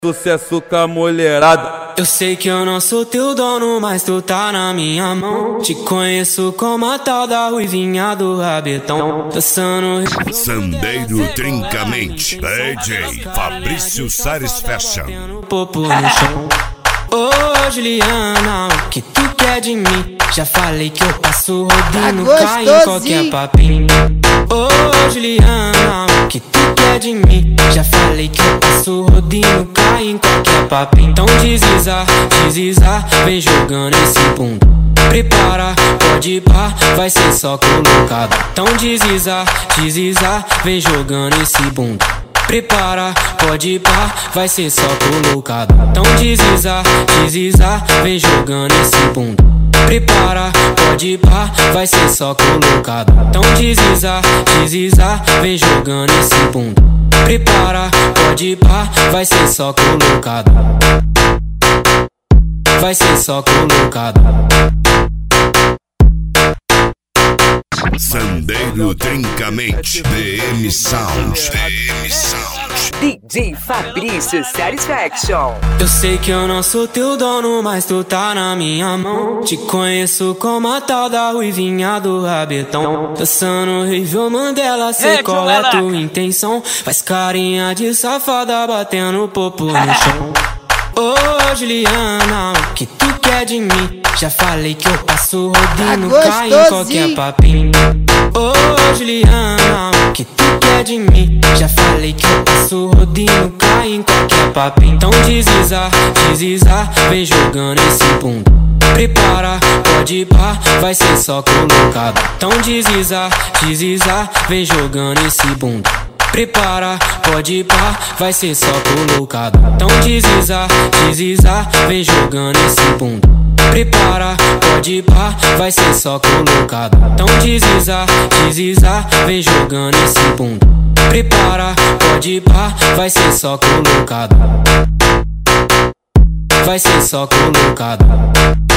Sucesso com a mulherada. Eu sei que eu não sou teu dono, mas tu tá na minha mão. Te conheço como a tal da ruivinha do rabetão. Dançando Sandeiro Trincamente, DJ Fabrício Sares Fashion. Popo no chão. Ô Juliana, o que tu quer de mim? Já falei que eu passo rodinho, cai em qualquer papinho. Ô Juliana, o que tu quer de mim? Já falei que eu passo rodinho, cai em qualquer papinho. Então desliza, desliza, vem jogando esse bunda. Prepara, pode ir pá, vai ser só colocado. Então desliza, desliza, vem jogando esse bunda. Prepara, pode ir pá, vai ser só colocado. Então desliza, desliza, vem jogando esse bunda. Prepara, pode ir pá, vai ser só colocado. Então desliza, desliza, vem jogando esse bunda. Prepara, pode ir pá, vai ser só colocado. Vai ser só colocado. Sandeiro Trincamente, DM Sound, DM Sound. DJ Fabrício Sares Fashion. Eu sei que eu não sou teu dono, mas tu tá na minha mão. Te conheço como a tal da ruivinha do rabetão. Dançando Rível Mandela, sei qual é tua intenção. Faz carinha de safada, batendo popo no chão. Ô Juliana, o que tu quer de mim? Já falei que eu passo rodinho, cai em qualquer papinho. Ô Juliana, o que tu quer de mim? Já falei que eu passo rodinho, cai em qualquer papinho. Então desliza, desliza, vem jogando esse bunda. Prepara, pode ir pá, vai ser só colocado. Então desliza, desliza, vem jogando esse bunda. Prepara, pode ir pá, vai ser só colocado. Então desliza, desliza, vem jogando esse bunda. Prepara, pode ir pá, vai ser só colocado. Então desliza, desliza, vem jogando esse bunda. Prepara, pode ir pá, vai ser só colocado. Vai ser só colocado.